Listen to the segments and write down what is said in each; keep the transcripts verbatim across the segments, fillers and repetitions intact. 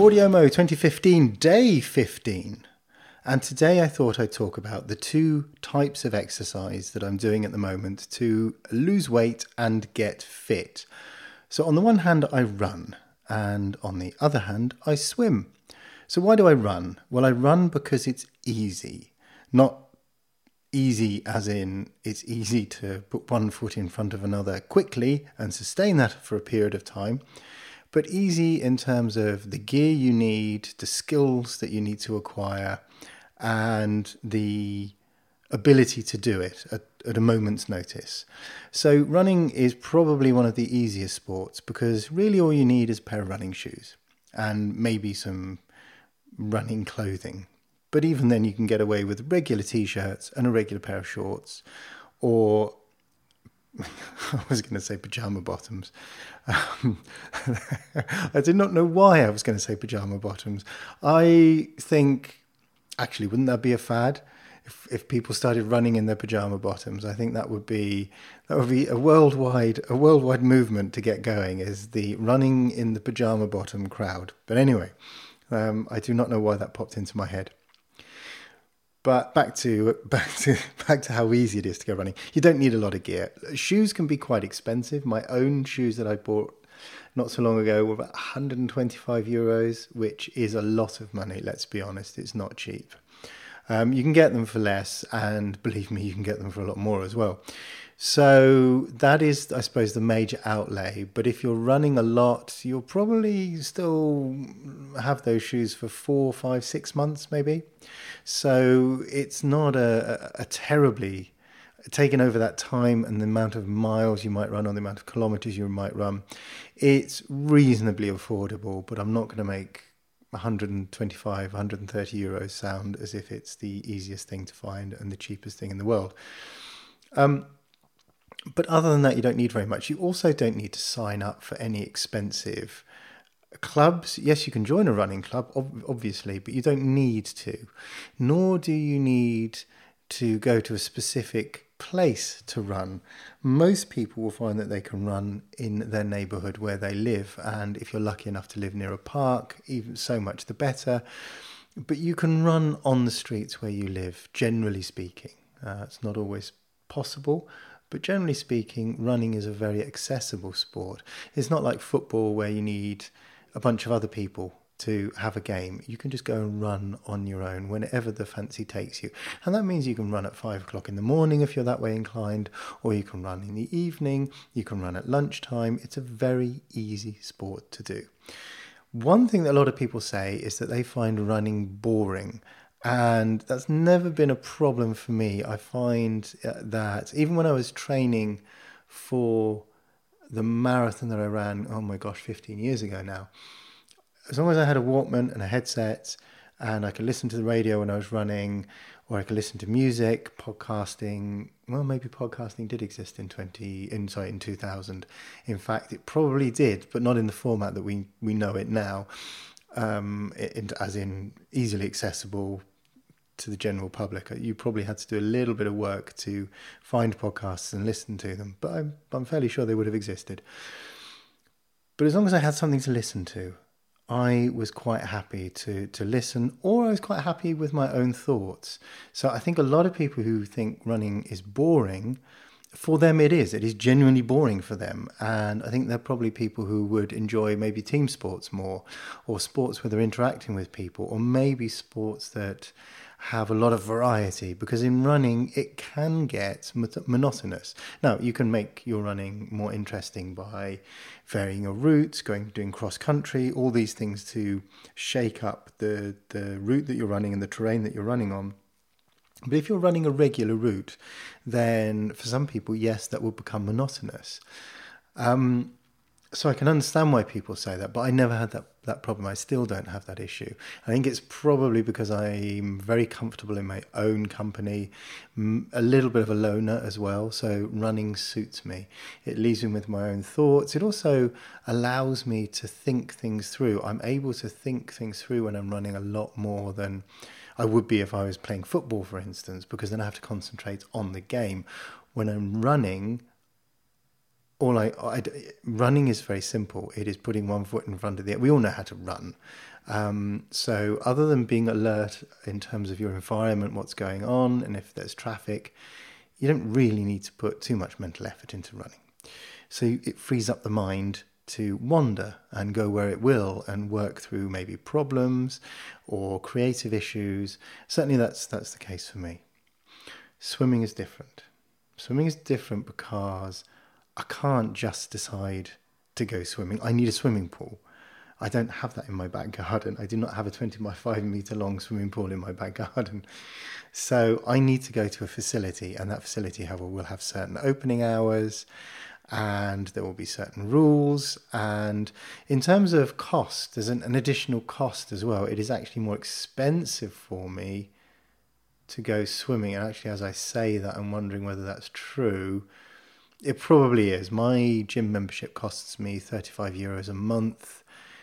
AudioMo twenty fifteen, day fifteen. And today I thought I'd talk about the two types of exercise that I'm doing at the moment to lose weight and get fit. So on the one hand, I run, and on the other hand, I swim. So why do I run? Well, I run because it's easy. Not easy as in it's easy to put one foot in front of another quickly and sustain that for a period of time, but easy in terms of the gear you need, the skills that you need to acquire, and the ability to do it at, at a moment's notice. So running is probably one of the easiest sports because really all you need is a pair of running shoes and maybe some running clothing. But even then you can get away with regular t-shirts and a regular pair of shorts, or I was going to say pajama bottoms. Um, I did not know why I was going to say pajama bottoms. I think, actually, wouldn't that be a fad? If if people started running in their pajama bottoms, I think that would be that would be a worldwide a worldwide movement to get going. Is the running in the pajama bottom crowd? But anyway, um, I do not know why that popped into my head. But back to back to back to how easy it is to go running. You don't need a lot of gear. Shoes can be quite expensive. My own shoes that I bought not so long ago were about one hundred twenty-five euros, which is a lot of money. Let's be honest, it's not cheap. Um, you can get them for less, and believe me, you can get them for a lot more as well. So that is, I suppose, the major outlay. But if you're running a lot, you'll probably still have those shoes for four, five, six months maybe. So it's not a, a, a terribly, taking over that time and the amount of miles you might run or the amount of kilometers you might run, it's reasonably affordable, but I'm not going to make one hundred twenty-five, one hundred thirty euros sound as if it's the easiest thing to find and the cheapest thing in the world. Um, But other than that, you don't need very much. You also don't need to sign up for any expensive clubs. Yes, you can join a running club, ob- obviously, but you don't need to. Nor do you need to go to a specific place to run. Most people will find that they can run in their neighbourhood where they live. And if you're lucky enough to live near a park, even so much the better. But you can run on the streets where you live, generally speaking. Uh, it's not always possible. But generally speaking, running is a very accessible sport. It's not like football where you need a bunch of other people to have a game. You can just go and run on your own whenever the fancy takes you. And that means you can run at five o'clock in the morning if you're that way inclined, or you can run in the evening, you can run at lunchtime. It's a very easy sport to do. One thing that a lot of people say is that they find running boring. And that's never been a problem for me. I find that even when I was training for the marathon that I ran, oh my gosh, fifteen years ago now, as long as I had a Walkman and a headset and I could listen to the radio when I was running, or I could listen to music, podcasting, well, maybe podcasting did exist in twenty, in, sorry, in two thousand. In fact, it probably did, but not in the format that we, we know it now, um, it, as in easily accessible to the general public. You probably had to do a little bit of work to find podcasts and listen to them, but I'm, I'm fairly sure they would have existed. But as long as I had something to listen to, I was quite happy to, to listen, or I was quite happy with my own thoughts. So I think a lot of people who think running is boring, for them it is. It is genuinely boring for them. And I think they're probably people who would enjoy maybe team sports more, or sports where they're interacting with people, or maybe sports that have a lot of variety, because in running it can get monotonous. Now, you can make your running more interesting by varying your routes, going doing cross country, all these things to shake up the the route that you're running and the terrain that you're running on. But if you're running a regular route, then for some people, yes, that will become monotonous. Um, so I can understand why people say that, but I never had that, that problem. I still don't have that issue. I think it's probably because I'm very comfortable in my own company, a little bit of a loner as well. So running suits me. It leaves me with my own thoughts. It also allows me to think things through. I'm able to think things through when I'm running a lot more than I would be if I was playing football, for instance, because then I have to concentrate on the game. When I'm running, all I, I running is very simple. It is putting one foot in front of the other. We all know how to run. Um, so other than being alert in terms of your environment, what's going on, and if there's traffic, you don't really need to put too much mental effort into running. So it frees up the mind to wander and go where it will and work through maybe problems or creative issues. Certainly that's that's the case for me. Swimming is different. Swimming is different because I can't just decide to go swimming. I need a swimming pool. I don't have that in my back garden. I do not have a twenty-five metre long swimming pool in my back garden. So I need to go to a facility, and that facility, however, will have certain opening hours, and there will be certain rules. And in terms of cost, there's an, an additional cost as well. It is actually more expensive for me to go swimming. And actually, as I say that, I'm wondering whether that's true. It probably is. My gym membership costs me thirty-five euros a month.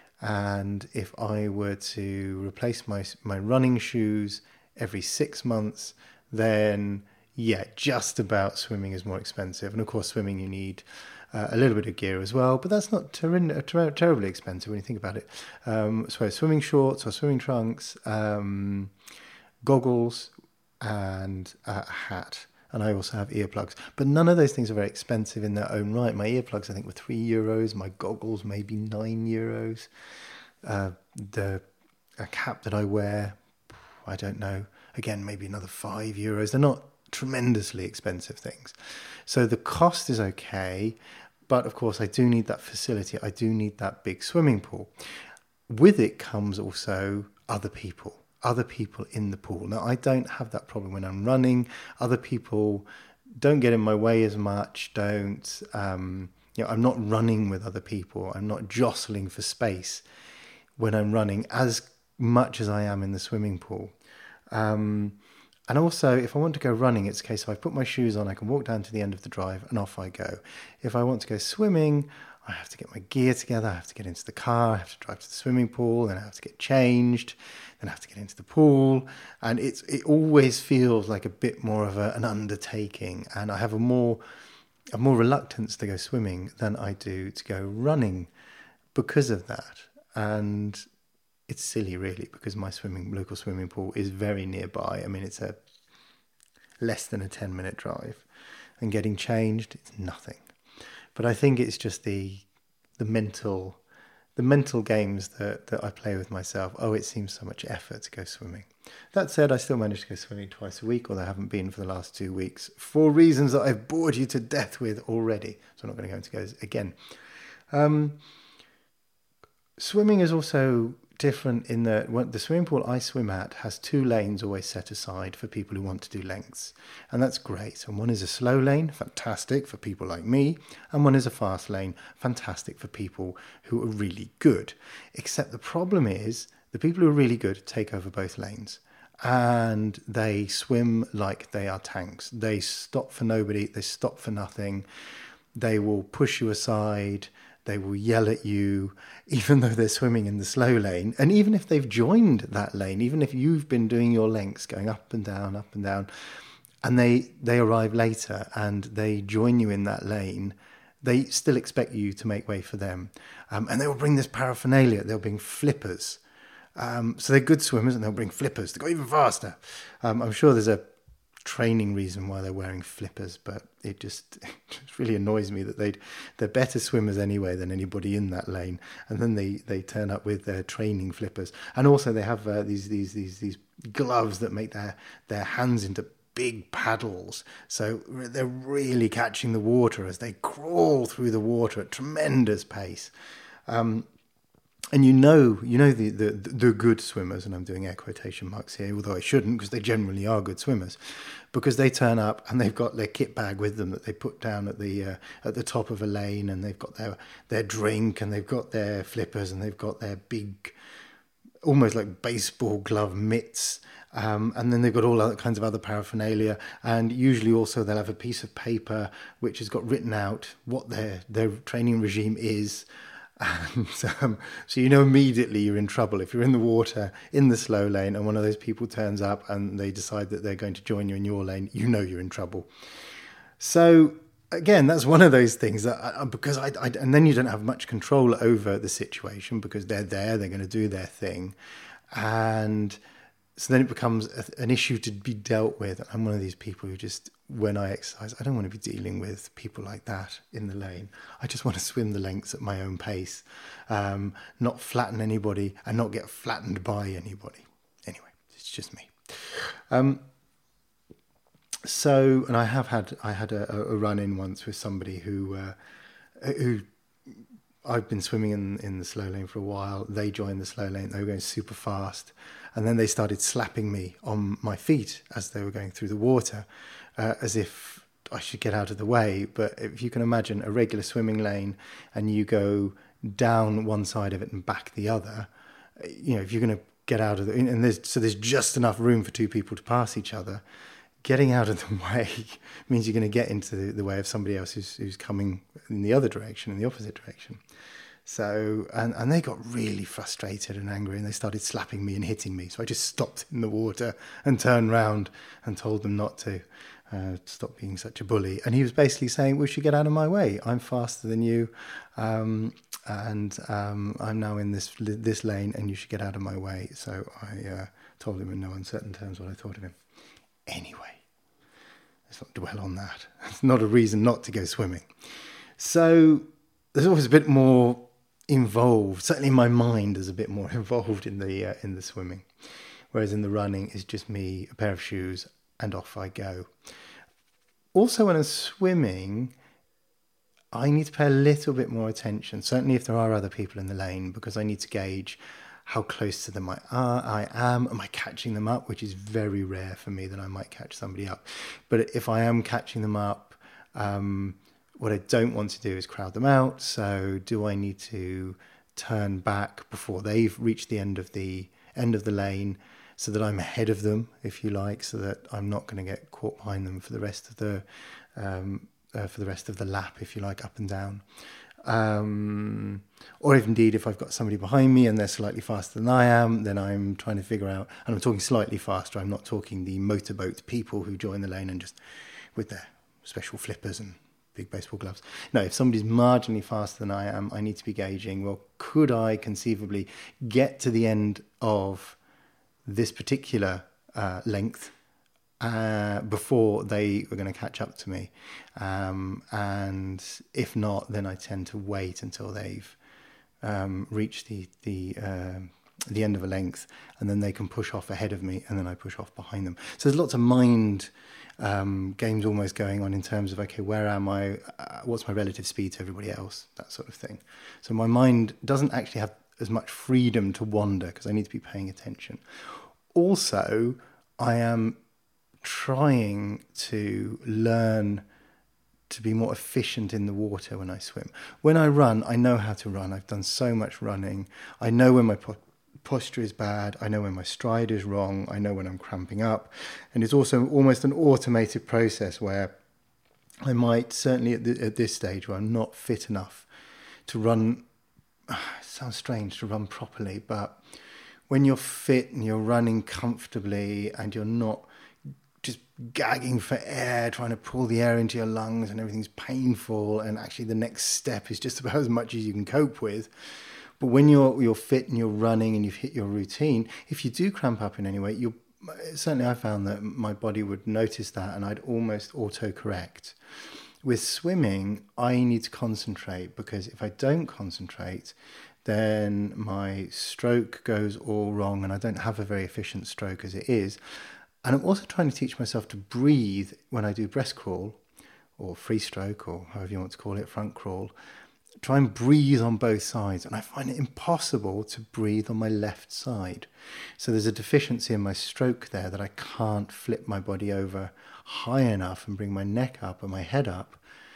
And if I were to replace my my running shoes every six months, then yeah, just about swimming is more expensive. And of course, swimming you need uh, a little bit of gear as well, but that's not ter- ter- terribly expensive when you think about it. Um, so swimming shorts or swimming trunks, um, goggles, and a hat. And I also have earplugs. But none of those things are very expensive in their own right. My earplugs, I think, were three euros. My goggles, maybe nine euros. Uh, the a cap that I wear, I don't know. Again, maybe another five euros. They're not tremendously expensive things. So the cost is okay. But of course, I do need that facility. I do need that big swimming pool. With it comes also other people. Other people in the pool. Now, I don't have that problem when I'm running. Other people don't get in my way as much. Don't, um, you know, I'm not running with other people. I'm not jostling for space when I'm running as much as I am in the swimming pool. Um, and also, if I want to go running, it's a case of I put my shoes on, I can walk down to the end of the drive and off I go. If I want to go swimming, I have to get my gear together, I have to get into the car, I have to drive to the swimming pool, then I have to get changed, then I have to get into the pool, and it's it always feels like a bit more of a, an undertaking, and I have a more a more reluctance to go swimming than I do to go running because of that. And it's silly really, because my swimming local swimming pool is very nearby. I mean, it's a less than a ten minute drive, and getting changed, it's nothing. But I think it's just the the mental the mental games that, that I play with myself. Oh, it seems so much effort to go swimming. That said, I still manage to go swimming twice a week, although I haven't been for the last two weeks for reasons that I've bored you to death with already. So I'm not going to go into those again. Um, swimming is also different in that the swimming pool I swim at has two lanes always set aside for people who want to do lengths, and that's great. And one is a slow lane, fantastic for people like me, and one is a fast lane, fantastic for people who are really good. Except the problem is the people who are really good take over both lanes, and they swim like they are tanks. They stop for nobody, they stop for nothing, they will push you aside, they will yell at you, even though they're swimming in the slow lane. And even if they've joined that lane, even if you've been doing your lengths, going up and down, up and down, and they, they arrive later and they join you in that lane, they still expect you to make way for them. Um, and they will bring this paraphernalia. They'll bring flippers. Um, so they're good swimmers, and they'll bring flippers to go even faster. Um, I'm sure there's a training reason why they're wearing flippers, but it just, it just really annoys me that they'd they're better swimmers anyway than anybody in that lane, and then they they turn up with their training flippers. And also they have uh, these these these these gloves that make their their hands into big paddles, so they're really catching the water as they crawl through the water at tremendous pace. Um, And you know, you know the, the the good swimmers, and I'm doing air quotation marks here, although I shouldn't, because they generally are good swimmers, because they turn up and they've got their kit bag with them that they put down at the uh, at the top of a lane, and they've got their their drink, and they've got their flippers, and they've got their big, almost like baseball glove mitts, um, and then they've got all other kinds of other paraphernalia, and usually also they'll have a piece of paper which has got written out what their their training regime is. And um, so you know immediately you're in trouble. If you're in the water in the slow lane and one of those people turns up and they decide that they're going to join you in your lane, you know you're in trouble. So again, that's one of those things that I, because I, I and then you don't have much control over the situation because they're there, they're going to do their thing, and so then it becomes a, an issue to be dealt with. I'm one of these people who just, when I exercise, I don't want to be dealing with people like that in the lane. I just want to swim the lengths at my own pace, um, not flatten anybody and not get flattened by anybody. Anyway, it's just me. Um, So, and I have had, I had a, a run in once with somebody who, uh, who I've been swimming in, in the slow lane for a while. They joined the slow lane. They were going super fast. And then they started slapping me on my feet as they were going through the water, uh, as if I should get out of the way. But if you can imagine a regular swimming lane and you go down one side of it and back the other, you know, if you're going to get out of the, and there's, so there's just enough room for two people to pass each other. Getting out of the way means you're going to get into the, the way of somebody else who's, who's coming in the other direction, in the opposite direction. So, and, and they got really frustrated and angry and they started slapping me and hitting me. So I just stopped in the water and turned round and told them not to uh, stop being such a bully. And he was basically saying, we should get out of my way. I'm faster than you. Um, and um, I'm now in this this lane and you should get out of my way. So I uh, told him in no uncertain terms what I thought of him. Anyway, let's not dwell on that. It's not a reason not to go swimming. So there's always a bit more involved. Certainly my mind is a bit more involved in the uh, in the swimming. Whereas in the running, it's just me, a pair of shoes, and off I go. Also, when I'm swimming, I need to pay a little bit more attention. Certainly if there are other people in the lane, because I need to gauge how close to them I are, I am. Am I catching them up? Which is very rare for me that I might catch somebody up. But if I am catching them up, um, what I don't want to do is crowd them out. So do I need to turn back before they've reached the end of the end of the lane so that I'm ahead of them, if you like, so that I'm not going to get caught behind them for the rest of the um, uh, for the rest of the lap, if you like, up and down. Um, or if indeed if I've got somebody behind me and they're slightly faster than I am, then I'm trying to figure out, and I'm talking slightly faster, I'm not talking the motorboat people who join the lane and just with their special flippers and big baseball gloves. No, if somebody's marginally faster than I am, I need to be gauging, well, could I conceivably get to the end of this particular uh, length Uh, before they were going to catch up to me, um, and if not, then I tend to wait until they've um, reached the the uh, the end of a length, and then they can push off ahead of me, and then I push off behind them. So there's lots of mind um, games almost going on in terms of, okay, where am I? Uh, what's my relative speed to everybody else? That sort of thing. So my mind doesn't actually have as much freedom to wander because I need to be paying attention. Also, I am trying to learn to be more efficient in the water when I swim. When I run, I know how to run. I've done so much running. I know when my po- posture is bad. I know when my stride is wrong. I know when I'm cramping up. And it's also almost an automated process where I might, certainly at, the, at this stage where I'm not fit enough to run, it sounds strange to run properly, but when you're fit and you're running comfortably and you're not just gagging for air, trying to pull the air into your lungs and everything's painful, and actually the next step is just about as much as you can cope with. But when you're you're fit and you're running and you've hit your routine, if you do cramp up in any way, you certainly I found that my body would notice that and I'd almost auto-correct. With swimming, I need to concentrate, because if I don't concentrate, then my stroke goes all wrong and I don't have a very efficient stroke as it is. And I'm also trying to teach myself to breathe when I do breast crawl or free stroke, or however you want to call it, front crawl. Try and breathe on both sides. And I find it impossible to breathe on my left side. So there's a deficiency in my stroke there that I can't flip my body over high enough and bring my neck up and my head up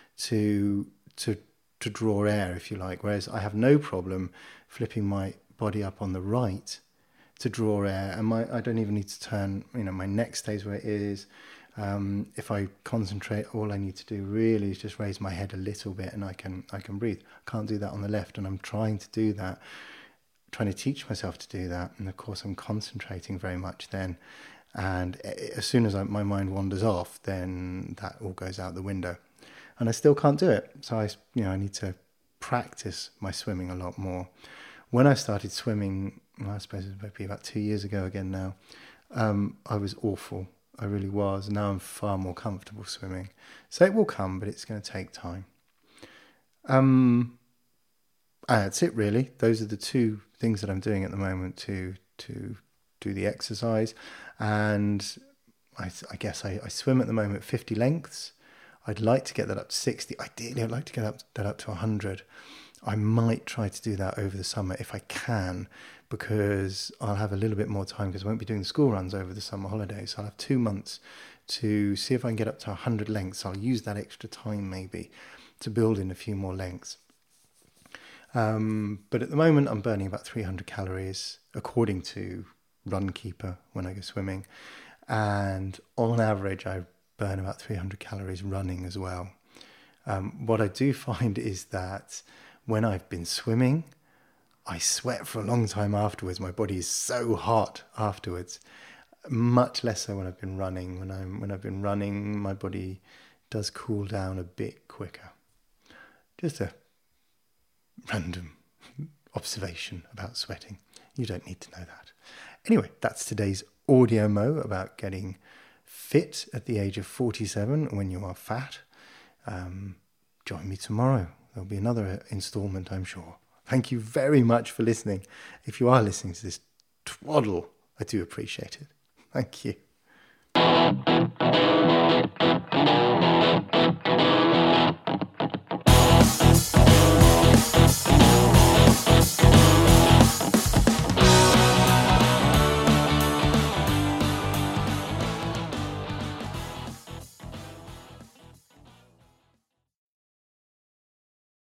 to to to draw air, if you like. Whereas I have no problem flipping my body up on the right to draw air, and my I don't even need to turn, you know, my neck stays where it is. Um, if I concentrate, all I need to do really is just raise my head a little bit and I can I can breathe. I can't do that on the left, and I'm trying to do that, trying to teach myself to do that, and of course I'm concentrating very much then, and as soon as I, my mind wanders off, then that all goes out the window. and I still can't do it. So I, you know, I need to practice my swimming a lot more. When I started swimming, well, I suppose it might be about two years ago again now, um, I was awful. I really was. Now I'm far more comfortable swimming. So it will come, but it's going to take time. Um, and that's it really. Those are the two things that I'm doing at the moment to to do the exercise. And I, I guess I, I swim at the moment fifty lengths. I'd like to get that up to sixty. Ideally, I'd like to get up, that up to one hundred. I might try to do that over the summer if I can, because I'll have a little bit more time because I won't be doing the school runs over the summer holidays. So I'll have two months to see if I can get up to one hundred lengths. I'll use that extra time maybe to build in a few more lengths. Um, but at the moment, I'm burning about three hundred calories, according to Runkeeper, when I go swimming. And on average, I burn about three hundred calories running as well. Um, what I do find is that when I've been swimming, I sweat for a long time afterwards. My body is so hot afterwards. Much less so when I've been running. When I'm when I've been running, my body does cool down a bit quicker. Just a random observation about sweating. You don't need to know that. Anyway, that's today's audio mo about getting fit at the age of forty-seven when you are fat. Um, join me tomorrow. There'll be another instalment, I'm sure. Thank you very much for listening. If you are listening to this twaddle, I do appreciate it. Thank you.